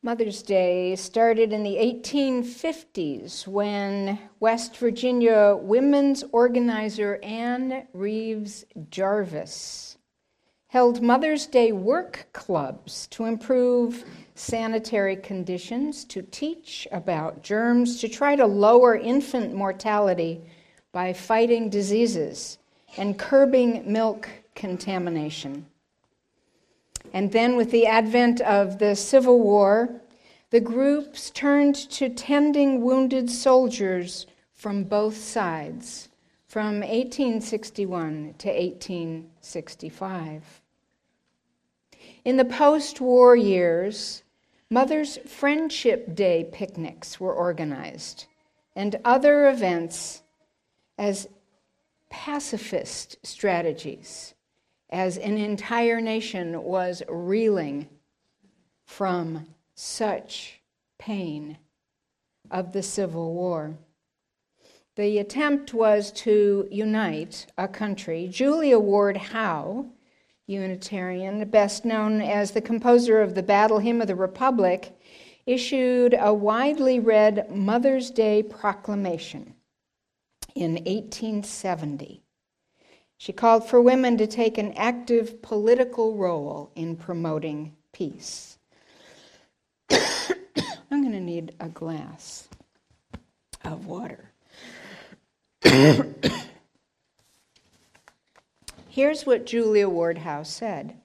Mother's Day started in the 1850s when West Virginia women's organizer Anne Reeves Jarvis held Mother's Day work clubs to improve sanitary conditions, to teach about germs, to try to lower infant mortality by fighting diseases and curbing milk contamination. And then with the advent of the Civil War, the groups turned to tending wounded soldiers from both sides from 1861 to 1865. In the post-war years, Mother's Friendship Day picnics were organized and other events as pacifist strategies, as an entire nation was reeling from such pain of the Civil War. The attempt was to unite a country. Julia Ward Howe, Unitarian, best known as the composer of the Battle Hymn of the Republic, issued a widely read Mother's Day proclamation in 1870. She called for women to take an active political role in promoting peace. I'm going to need a glass of water. Here's what Julia Ward Howe said.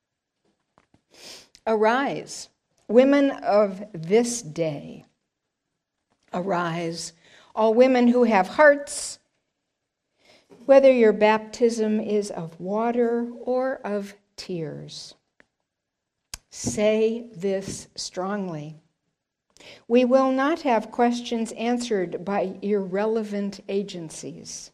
Arise, women of this day. Arise, all women who have hearts, whether your baptism is of water or of tears. Say this strongly. We will not have questions answered by irrelevant agencies.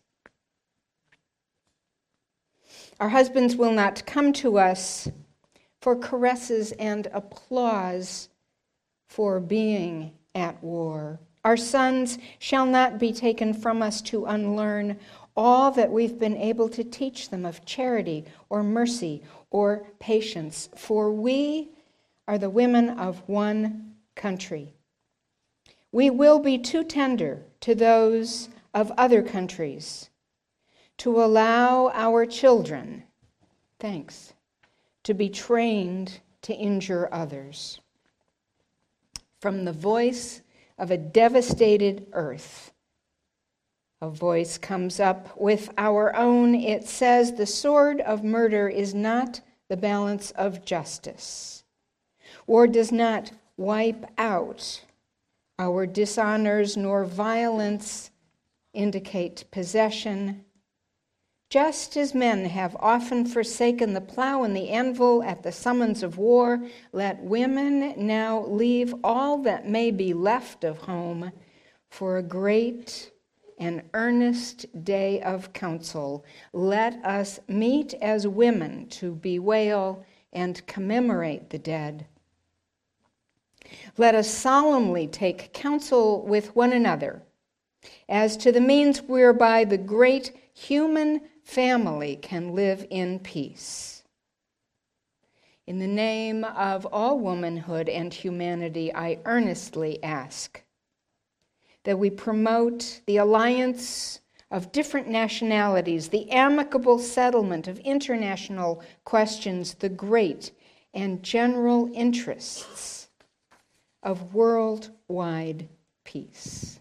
Our husbands will not come to us for caresses and applause for being at war. Our sons shall not be taken from us to unlearn all that we've been able to teach them of charity or mercy or patience, for we are the women of one country. We will be too tender to those of other countries to allow our children, to be trained to injure others. From the voice of a devastated earth, a voice comes up with our own. It says, the sword of murder is not the balance of justice. War does not wipe out our dishonors, nor violence indicate possession. Just as men have often forsaken the plow and the anvil at the summons of war, let women now leave all that may be left of home for a great and earnest day of council. Let us meet as women to bewail and commemorate the dead. Let us solemnly take counsel with one another as to the means whereby the great human family can live in peace. In the name of all womanhood and humanity, I earnestly ask that we promote the alliance of different nationalities, the amicable settlement of international questions, the great and general interests of worldwide peace.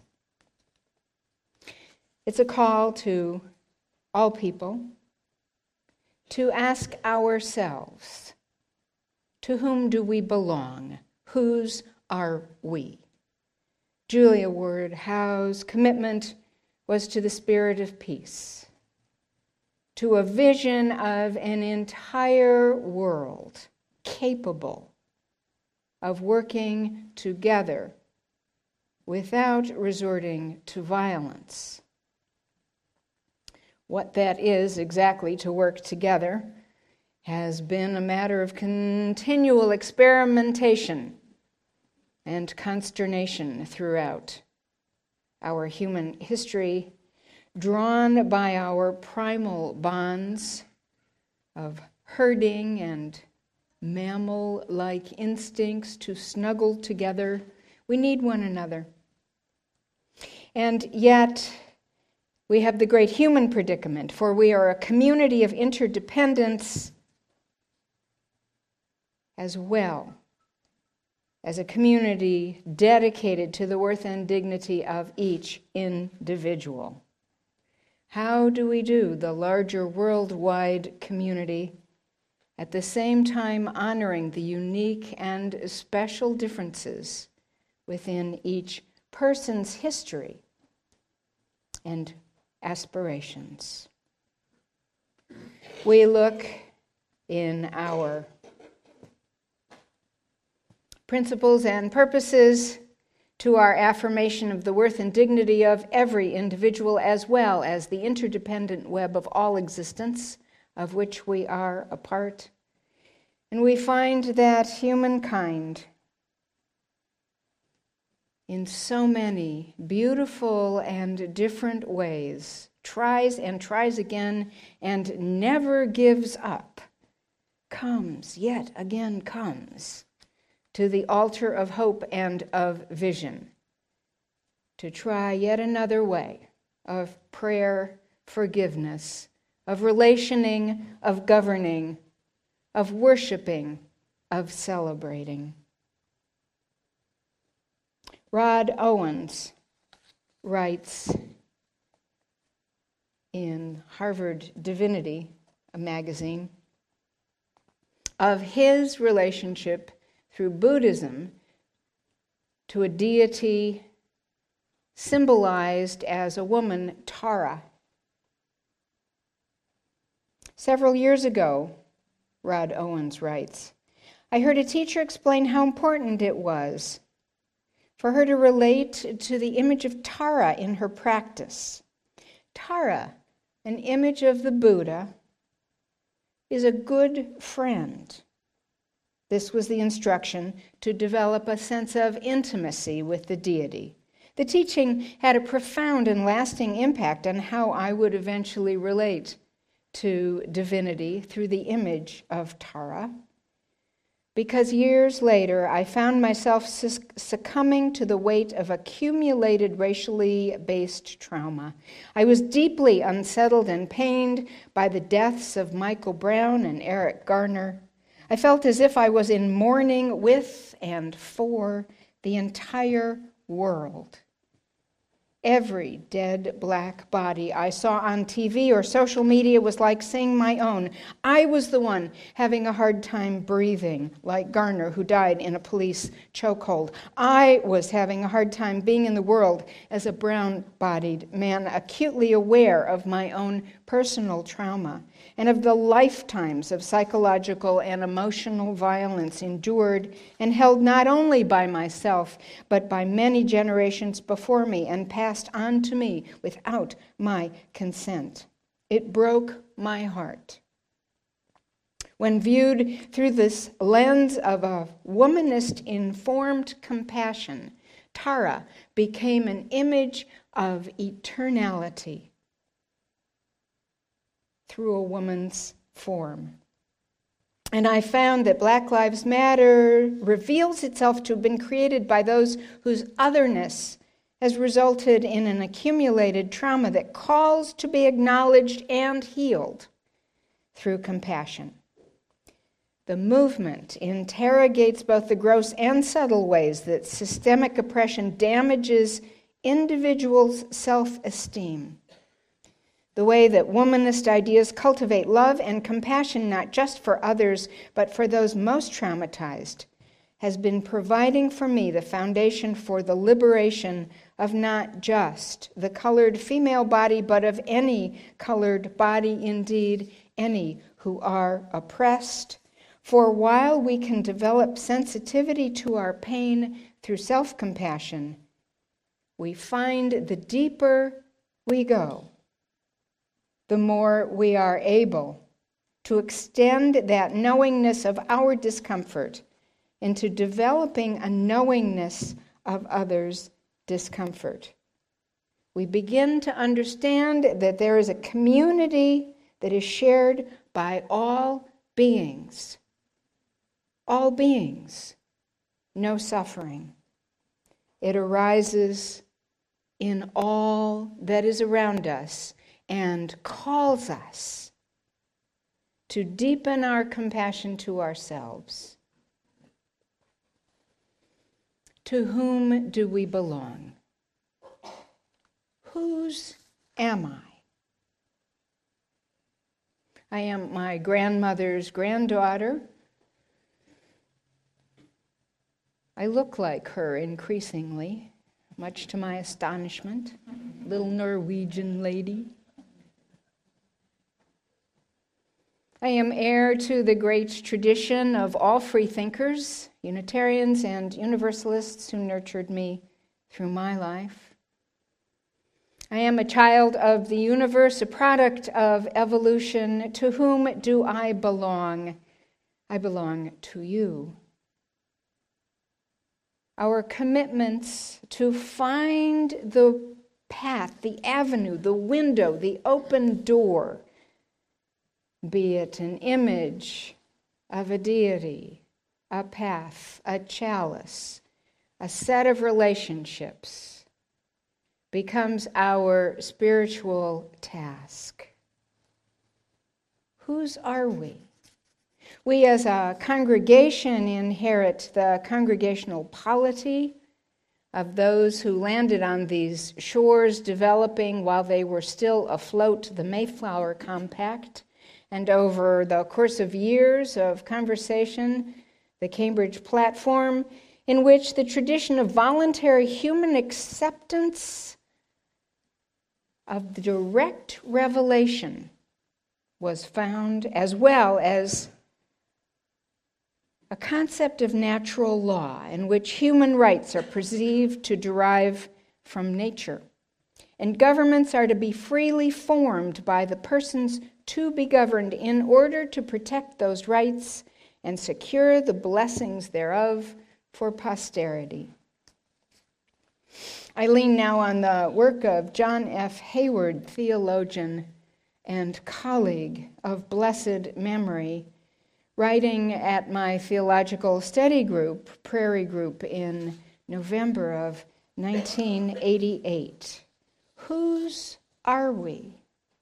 It's a call to all people to ask ourselves, to whom do we belong? Whose are we? Julia Ward Howe's commitment was to the spirit of peace, to a vision of an entire world capable of working together without resorting to violence. What that is exactly, to work together, has been a matter of continual experimentation and consternation throughout our human history, drawn by our primal bonds of herding and mammal-like instincts to snuggle together. We need one another. And yet, we have the great human predicament, for we are a community of interdependence as well as a community dedicated to the worth and dignity of each individual. How do we do the larger worldwide community at the same time honoring the unique and special differences within each person's history and aspirations? We look in our principles and purposes to our affirmation of the worth and dignity of every individual, as well as the interdependent web of all existence of which we are a part. And we find that humankind, in so many beautiful and different ways, tries and tries again and never gives up, comes, yet again comes, to the altar of hope and of vision, to try yet another way of prayer, forgiveness, of relationing, of governing, of worshiping, of celebrating. Rod Owens writes in Harvard Divinity, a magazine, of his relationship through Buddhism to a deity symbolized as a woman, Tara. Several years ago, Rod Owens writes, I heard a teacher explain how important it was for her to relate to the image of Tara in her practice. Tara, an image of the Buddha, is a good friend. This was the instruction to develop a sense of intimacy with the deity. The teaching had a profound and lasting impact on how I would eventually relate to divinity through the image of Tara, because years later I found myself succumbing to the weight of accumulated racially based trauma. I was deeply unsettled and pained by the deaths of Michael Brown and Eric Garner. I felt as if I was in mourning with and for the entire world. Every dead black body I saw on TV or social media was like seeing my own. I was the one having a hard time breathing, like Garner, who died in a police chokehold. I was having a hard time being in the world as a brown-bodied man, acutely aware of my own personal trauma and of the lifetimes of psychological and emotional violence endured and held not only by myself, but by many generations before me and passed on to me without my consent. It broke my heart. When viewed through this lens of a womanist-informed compassion, Tara became an image of eternality through a woman's form. And I found that Black Lives Matter reveals itself to have been created by those whose otherness has resulted in an accumulated trauma that calls to be acknowledged and healed through compassion. The movement interrogates both the gross and subtle ways that systemic oppression damages individuals' self-esteem. The way that womanist ideas cultivate love and compassion not just for others, but for those most traumatized, has been providing for me the foundation for the liberation of not just the colored female body, but of any colored body, indeed, any who are oppressed. For while we can develop sensitivity to our pain through self-compassion, we find the deeper we go, the more we are able to extend that knowingness of our discomfort into developing a knowingness of others' discomfort. We begin to understand that there is a community that is shared by all beings, all beings know suffering. It arises in all that is around us and calls us to deepen our compassion to ourselves. To whom do we belong? Whose am I? I am my grandmother's granddaughter. I look like her increasingly, much to my astonishment. Little Norwegian lady. I am heir to the great tradition of all free thinkers, Unitarians and Universalists who nurtured me through my life. I am a child of the universe, a product of evolution. To whom do I belong? I belong to you. Our commitments to find the path, the avenue, the window, the open door, be it an image of a deity, a path, a chalice, a set of relationships, becomes our spiritual task. Whose are we? We as a congregation inherit the congregational polity of those who landed on these shores, developing while they were still afloat the Mayflower Compact, and over the course of years of conversation, the Cambridge Platform, in which the tradition of voluntary human acceptance of the direct revelation was found, as well as a concept of natural law in which human rights are perceived to derive from nature. And governments are to be freely formed by the persons to be governed in order to protect those rights and secure the blessings thereof for posterity. I lean now on the work of John F. Hayward, theologian and colleague of blessed memory, writing at my theological study group, Prairie Group, in November of 1988. Whose are we?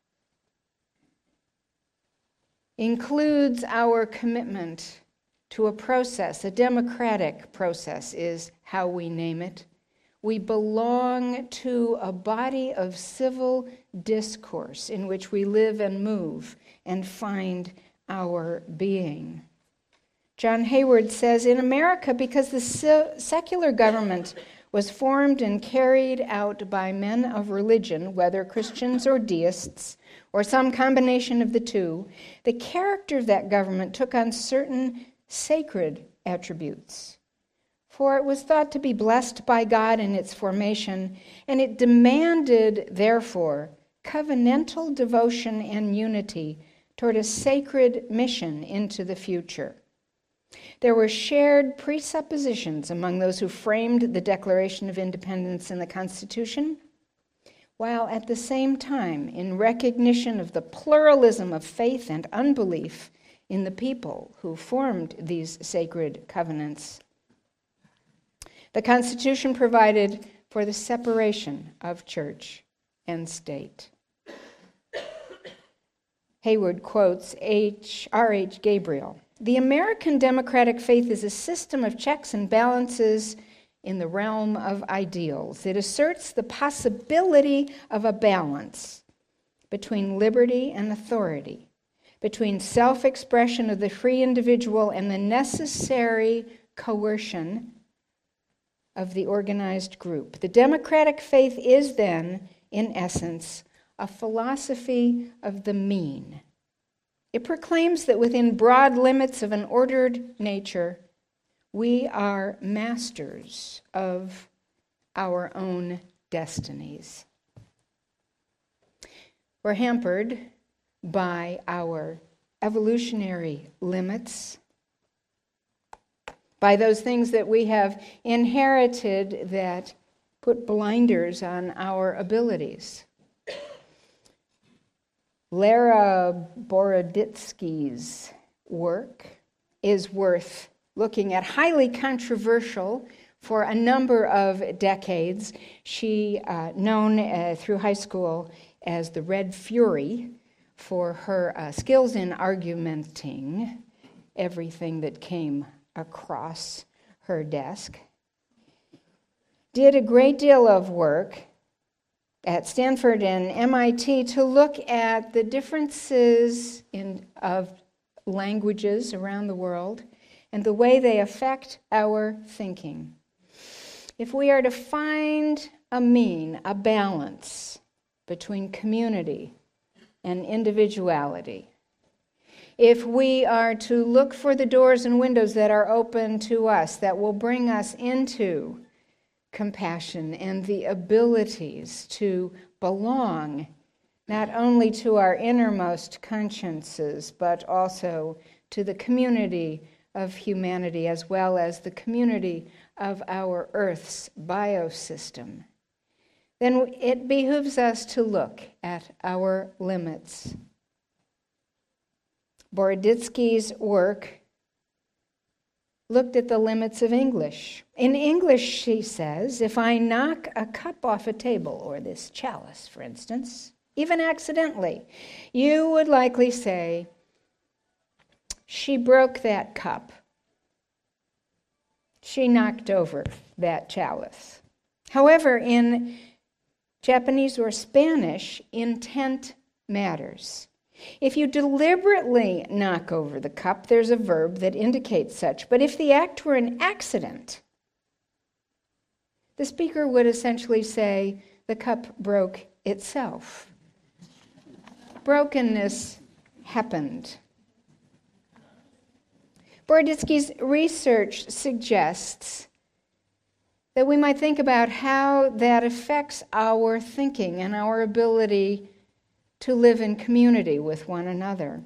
Includes our commitment to a process, a democratic process is how we name it. We belong to a body of civil discourse in which we live and move and find our being. John Hayward says, in America, because the secular government was formed and carried out by men of religion, whether Christians or deists, or some combination of the two, the character of that government took on certain sacred attributes. For it was thought to be blessed by God in its formation, and it demanded, therefore, covenantal devotion and unity toward a sacred mission into the future. There were shared presuppositions among those who framed the Declaration of Independence and the Constitution, while at the same time, in recognition of the pluralism of faith and unbelief in the people who formed these sacred covenants, the Constitution provided for the separation of church and state. Hayward quotes R.H. Gabriel. The American democratic faith is a system of checks and balances in the realm of ideals. It asserts the possibility of a balance between liberty and authority, between self-expression of the free individual and the necessary coercion of the organized group. The democratic faith is then, in essence, a philosophy of the mean. It proclaims that within broad limits of an ordered nature, we are masters of our own destinies. We're hampered by our evolutionary limits, by those things that we have inherited that put blinders on our abilities. Lara Boroditsky's work is worth looking at highly controversial for a number of decades. She, known through high school as the Red Fury for her skills in argumenting everything that came across her desk, did a great deal of work at Stanford and MIT to look at the differences of languages around the world and the way they affect our thinking. If we are to find a balance between community and individuality, if we are to look for the doors and windows that are open to us, that will bring us into compassion and the abilities to belong not only to our innermost consciences, but also to the community of humanity as well as the community of our Earth's biosystem, then it behooves us to look at our limits. Boroditsky's work looked at the limits of English. In English, she says, if I knock a cup off a table, or this chalice, for instance, even accidentally, you would likely say, she broke that cup. She knocked over that chalice. However, in Japanese or Spanish, intent matters. If you deliberately knock over the cup, there's a verb that indicates such. But if the act were an accident, the speaker would essentially say, the cup broke itself. Brokenness happened. Boroditsky's research suggests that we might think about how that affects our thinking and our ability to live in community with one another.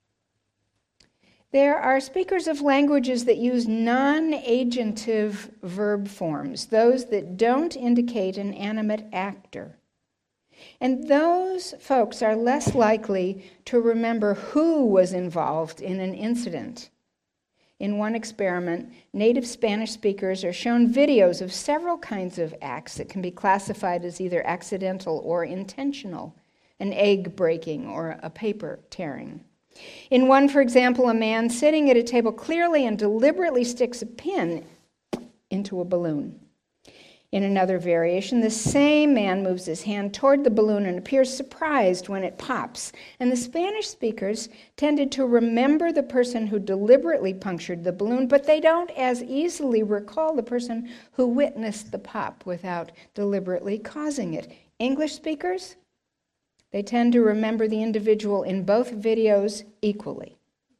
There are speakers of languages that use non-agentive verb forms, those that don't indicate an animate actor. And those folks are less likely to remember who was involved in an incident. In one experiment, native Spanish speakers are shown videos of several kinds of acts that can be classified as either accidental or intentional, an egg breaking or a paper tearing. In one, for example, a man sitting at a table clearly and deliberately sticks a pin into a balloon. In another variation, the same man moves his hand toward the balloon and appears surprised when it pops. And the Spanish speakers tended to remember the person who deliberately punctured the balloon, but they don't as easily recall the person who witnessed the pop without deliberately causing it. English speakers, they tend to remember the individual in both videos equally.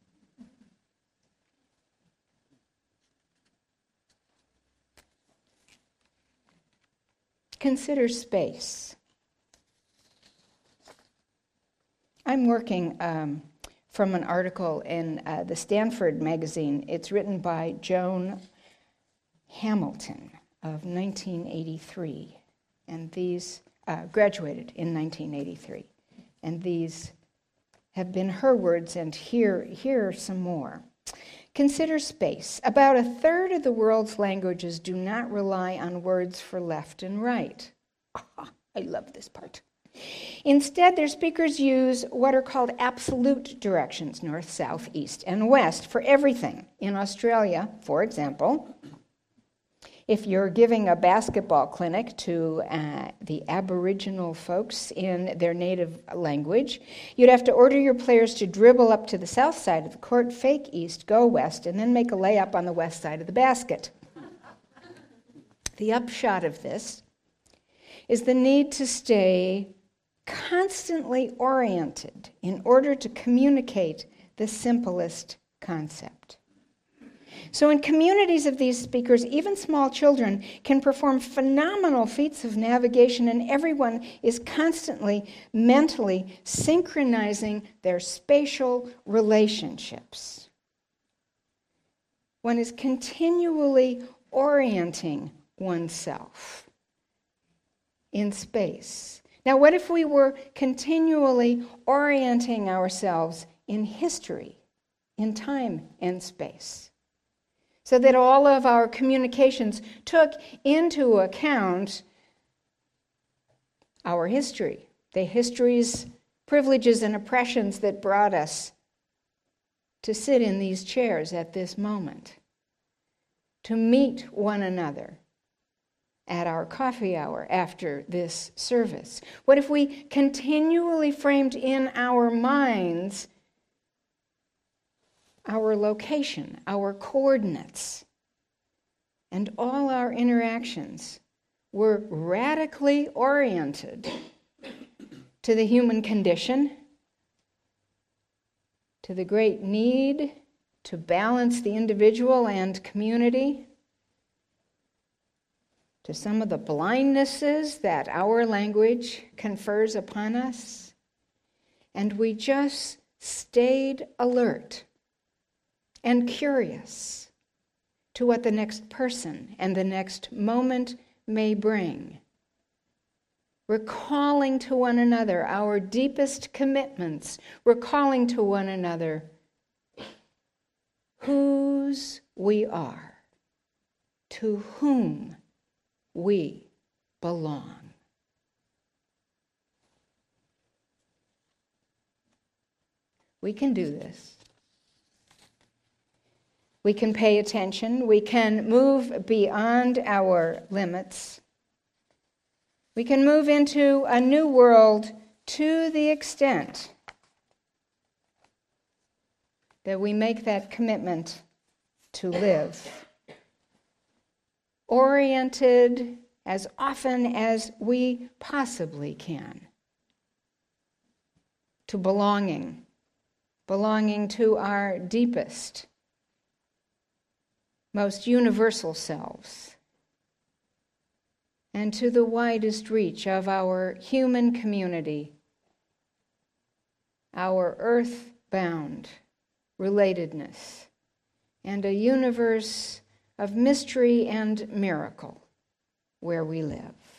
Consider space. I'm working from an article in the Stanford magazine. It's written by Joan Hamilton of 1983, and these graduated in 1983. And these have been her words, and here are some more. Consider space. About a third of the world's languages do not rely on words for left and right. I love this part. Instead, their speakers use what are called absolute directions, north, south, east, and west, for everything. In Australia, for example, if you're giving a basketball clinic to the Aboriginal folks in their native language, you'd have to order your players to dribble up to the south side of the court, fake east, go west, and then make a layup on the west side of the basket. The upshot of this is the need to stay constantly oriented in order to communicate the simplest concept. So in communities of these speakers, even small children can perform phenomenal feats of navigation, and everyone is constantly mentally synchronizing their spatial relationships. One is continually orienting oneself in space. Now, what if we were continually orienting ourselves in history, in time and space? so that all of our communications took into account our history, the histories, privileges, and oppressions that brought us to sit in these chairs at this moment, to meet one another at our coffee hour after this service? What if we continually framed in our minds our location, our coordinates, and all our interactions were radically oriented to the human condition, to the great need to balance the individual and community, to some of the blindnesses that our language confers upon us, and we just stayed alert and curious to what the next person and the next moment may bring, recalling to one another our deepest commitments, recalling to one another whose we are, to whom we belong. We can do this. We can pay attention. We can move beyond our limits. We can move into a new world to the extent that we make that commitment to live, oriented as often as we possibly can to belonging to our deepest, most universal selves, and to the widest reach of our human community, our earth-bound relatedness, and a universe of mystery and miracle where we live.